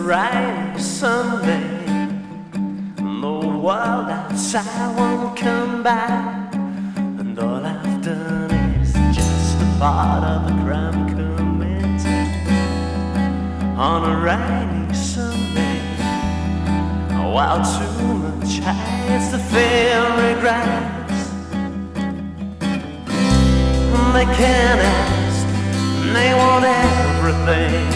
rainy Sunday, the world outside won't come back, and all I've done is just a part of a crime committed on a rainy Sunday. While too much hides to feel regrets, they can't ask, they want everything.